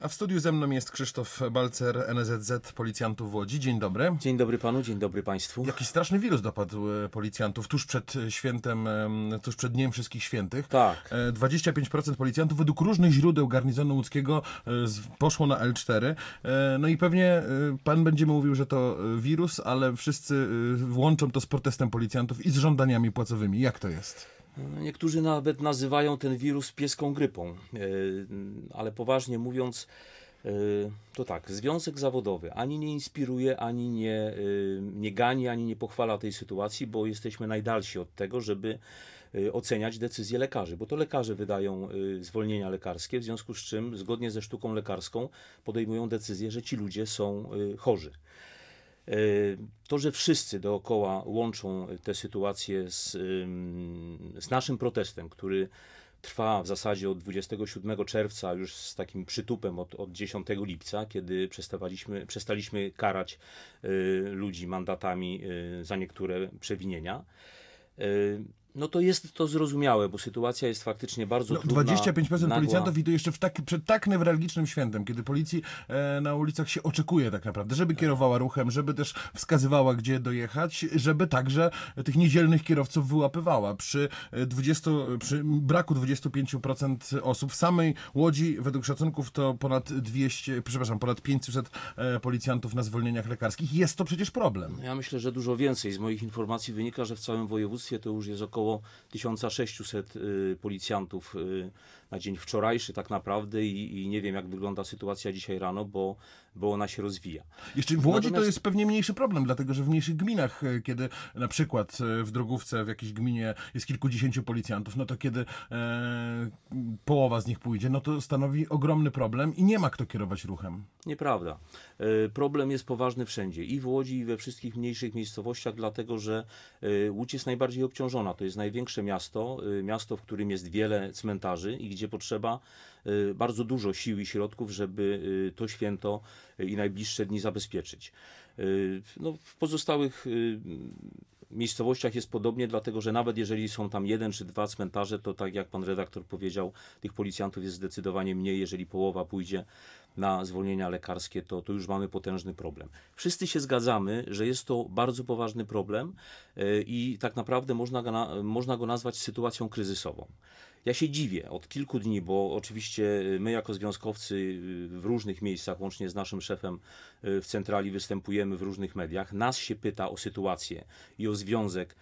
A w studiu ze mną jest Krzysztof Balcer, NSZZ Policjantów w Łodzi. Dzień dobry. Dzień dobry panu, dzień dobry państwu. Jakiś straszny wirus dopadł policjantów tuż przed świętem, tuż przed Dniem Wszystkich Świętych. Tak. 25% policjantów według różnych źródeł garnizonu łódzkiego poszło na L4. No i pewnie pan będzie mówił, że to wirus, ale wszyscy łączą to z protestem policjantów i z żądaniami płacowymi. Jak to jest? Niektórzy nawet nazywają ten wirus pieską grypą, ale poważnie mówiąc, to tak, związek zawodowy ani nie inspiruje, ani nie gani, ani nie pochwala tej sytuacji, bo jesteśmy najdalsi od tego, żeby oceniać decyzje lekarzy, bo to lekarze wydają zwolnienia lekarskie, w związku z czym zgodnie ze sztuką lekarską podejmują decyzję, że ci ludzie są chorzy. To, że wszyscy dookoła łączą tę sytuację z naszym protestem, który trwa w zasadzie od 27 czerwca, już z takim przytupem od 10 lipca, kiedy przestaliśmy karać ludzi mandatami za niektóre przewinienia, no to jest to zrozumiałe, bo sytuacja jest faktycznie bardzo trudna. 25% policjantów i to jeszcze przed tak newralgicznym świętem, kiedy policji na ulicach się oczekuje tak naprawdę, żeby kierowała ruchem, żeby też wskazywała, gdzie dojechać, żeby także tych niedzielnych kierowców wyłapywała. Przy braku 25% osób w samej Łodzi, według szacunków, to ponad 500 policjantów na zwolnieniach lekarskich. Jest to przecież problem. Ja myślę, że dużo więcej. Z moich informacji wynika, że w całym województwie to już jest około 1600 policjantów na dzień wczorajszy tak naprawdę i nie wiem, jak wygląda sytuacja dzisiaj rano, bo ona się rozwija. Jeszcze w Łodzi to jest pewnie mniejszy problem, dlatego że w mniejszych gminach, kiedy na przykład w Drogówce w jakiejś gminie jest kilkudziesięciu policjantów, no to kiedy połowa z nich pójdzie, no to stanowi ogromny problem i nie ma kto kierować ruchem. Nieprawda. Problem jest poważny wszędzie. I w Łodzi, i we wszystkich mniejszych miejscowościach, dlatego że Łódź jest najbardziej obciążona. To jest największe miasto, w którym jest wiele cmentarzy i gdzie potrzeba bardzo dużo sił i środków, żeby to święto i najbliższe dni zabezpieczyć. No, w pozostałych miejscowościach jest podobnie, dlatego że nawet jeżeli są tam 1 czy 2 cmentarze, to tak jak pan redaktor powiedział, tych policjantów jest zdecydowanie mniej. Jeżeli połowa pójdzie na zwolnienia lekarskie, to już mamy potężny problem. Wszyscy się zgadzamy, że jest to bardzo poważny problem i tak naprawdę można go nazwać sytuacją kryzysową. Ja się dziwię od kilku dni, bo oczywiście my jako związkowcy w różnych miejscach, łącznie z naszym szefem w centrali, występujemy w różnych mediach. Nas się pyta o sytuację i o związek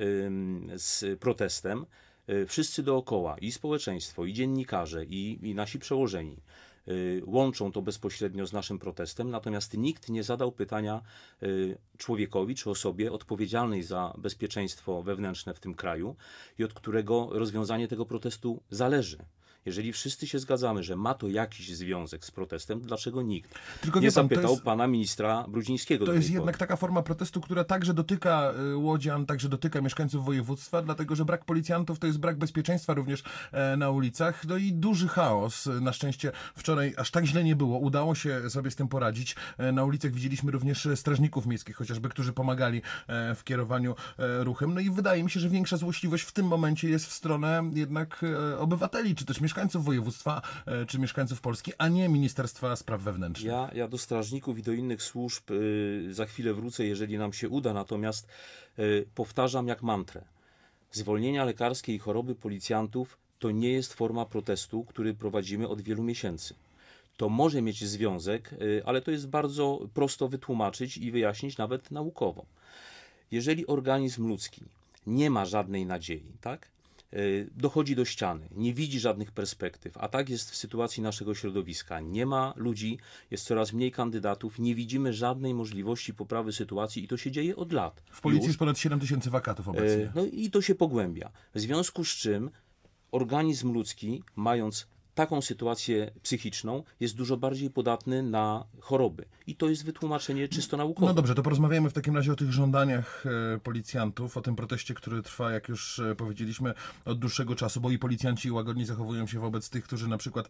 z protestem. Wszyscy dookoła, i społeczeństwo, i dziennikarze, i nasi przełożeni łączą to bezpośrednio z naszym protestem, natomiast nikt nie zadał pytania człowiekowi czy osobie odpowiedzialnej za bezpieczeństwo wewnętrzne w tym kraju i od którego rozwiązanie tego protestu zależy. Jeżeli wszyscy się zgadzamy, że ma to jakiś związek z protestem, dlaczego nikt nie zapytał pana ministra Brudzińskiego? To jest jednak taka forma protestu, która także dotyka łodzian, także dotyka mieszkańców województwa, dlatego że brak policjantów to jest brak bezpieczeństwa również na ulicach. No i duży chaos. Na szczęście wczoraj aż tak źle nie było. Udało się sobie z tym poradzić. Na ulicach widzieliśmy również strażników miejskich chociażby, którzy pomagali w kierowaniu ruchem. No i wydaje mi się, że większa złośliwość w tym momencie jest w stronę jednak obywateli, czy też mieszkańców województwa, czy mieszkańców Polski, a nie Ministerstwa Spraw Wewnętrznych. Ja do strażników i do innych służb za chwilę wrócę, jeżeli nam się uda, natomiast powtarzam jak mantrę. Zwolnienia lekarskie i choroby policjantów to nie jest forma protestu, który prowadzimy od wielu miesięcy. To może mieć związek, ale to jest bardzo prosto wytłumaczyć i wyjaśnić nawet naukowo. Jeżeli organizm ludzki nie ma żadnej nadziei, tak? Dochodzi do ściany, nie widzi żadnych perspektyw, a tak jest w sytuacji naszego środowiska. Nie ma ludzi, jest coraz mniej kandydatów, nie widzimy żadnej możliwości poprawy sytuacji i to się dzieje od lat. W policji jest ponad 7 000 wakatów obecnie. No i to się pogłębia. W związku z czym organizm ludzki, mając taką sytuację psychiczną, jest dużo bardziej podatny na choroby. I to jest wytłumaczenie czysto naukowe. No dobrze, to porozmawiamy w takim razie o tych żądaniach policjantów, o tym proteście, który trwa, jak już powiedzieliśmy, od dłuższego czasu, bo i policjanci łagodnie zachowują się wobec tych, którzy na przykład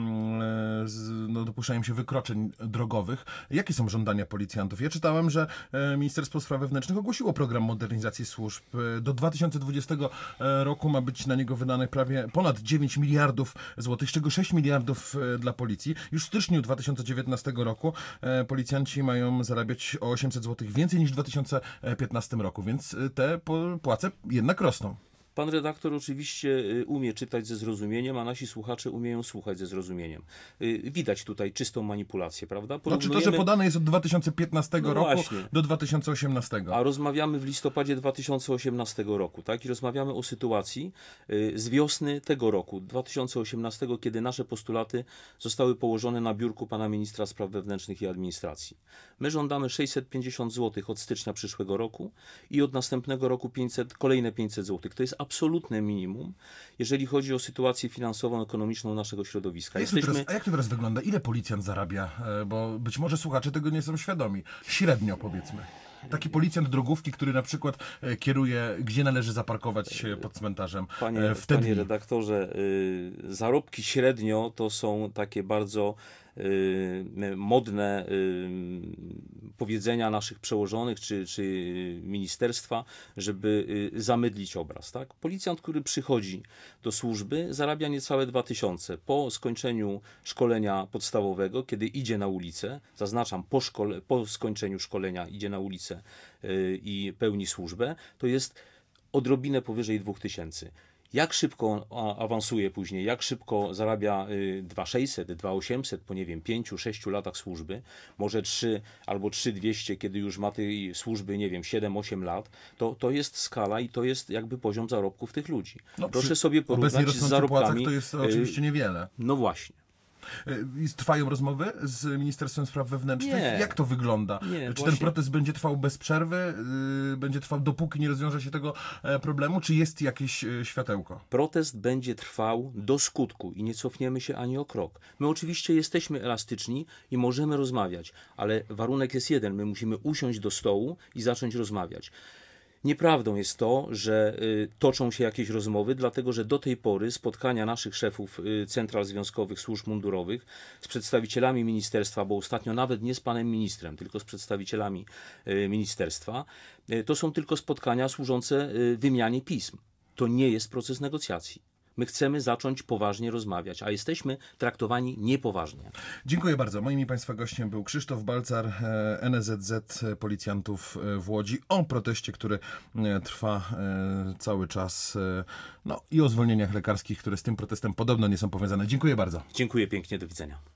dopuszczają się wykroczeń drogowych. Jakie są żądania policjantów? Ja czytałem, że Ministerstwo Spraw Wewnętrznych ogłosiło program modernizacji służb. Do 2020 roku ma być na niego wydane prawie ponad 9 miliardów złotych, z czego 6 miliardów dla policji. Już w styczniu 2019 roku policjanci mają zarabiać o 800 zł więcej niż w 2015 roku, więc te płace jednak rosną. Pan redaktor oczywiście umie czytać ze zrozumieniem, a nasi słuchacze umieją słuchać ze zrozumieniem. Widać tutaj czystą manipulację, prawda? Znaczy to, że podane jest od 2015 No roku właśnie. do 2018. A rozmawiamy w listopadzie 2018 roku, tak? I rozmawiamy o sytuacji z wiosny tego roku, 2018, kiedy nasze postulaty zostały położone na biurku pana ministra spraw wewnętrznych i administracji. My żądamy 650 zł od stycznia przyszłego roku i od następnego roku kolejne 500 zł. To jest absolutne minimum, jeżeli chodzi o sytuację finansową, ekonomiczną naszego środowiska. A jak to teraz wygląda? Ile policjant zarabia? Bo być może słuchacze tego nie są świadomi. Średnio, powiedzmy. Taki policjant drogówki, który na przykład kieruje, gdzie należy zaparkować się pod cmentarzem. Panie redaktorze, zarobki średnio to są takie bardzo modne powiedzenia naszych przełożonych czy ministerstwa, żeby zamydlić obraz. Tak? Policjant, który przychodzi do służby, zarabia niecałe 2000. Po skończeniu szkolenia podstawowego, kiedy idzie na ulicę, zaznaczam, po skończeniu szkolenia idzie na ulicę i pełni służbę, to jest odrobinę powyżej 2000. Jak szybko on awansuje później, jak szybko zarabia 2600, 2800 po nie wiem 5-6 latach służby, może 3 albo 3200, kiedy już ma tej służby, nie wiem, 7-8 lat, to jest skala i to jest jakby poziom zarobków tych ludzi. No, proszę sobie porównać z zarobkami. To jest oczywiście niewiele. No właśnie. Trwają rozmowy z Ministerstwem Spraw Wewnętrznych? Nie. Jak to wygląda? Nie, Czy ten protest będzie trwał bez przerwy? Będzie trwał dopóki nie rozwiąże się tego problemu? Czy jest jakieś światełko? Protest będzie trwał do skutku i nie cofniemy się ani o krok. My oczywiście jesteśmy elastyczni i możemy rozmawiać, ale warunek jest jeden. My musimy usiąść do stołu i zacząć rozmawiać. Nieprawdą jest to, że toczą się jakieś rozmowy, dlatego że do tej pory spotkania naszych szefów central związkowych służb mundurowych z przedstawicielami ministerstwa, bo ostatnio nawet nie z panem ministrem, tylko z przedstawicielami ministerstwa, to są tylko spotkania służące wymianie pism. To nie jest proces negocjacji. My chcemy zacząć poważnie rozmawiać, a jesteśmy traktowani niepoważnie. Dziękuję bardzo. Moim i Państwa gościem był Krzysztof Balcar, NSZZ Policjantów w Łodzi, o proteście, który trwa cały czas, no i o zwolnieniach lekarskich, które z tym protestem podobno nie są powiązane. Dziękuję bardzo. Dziękuję pięknie, do widzenia.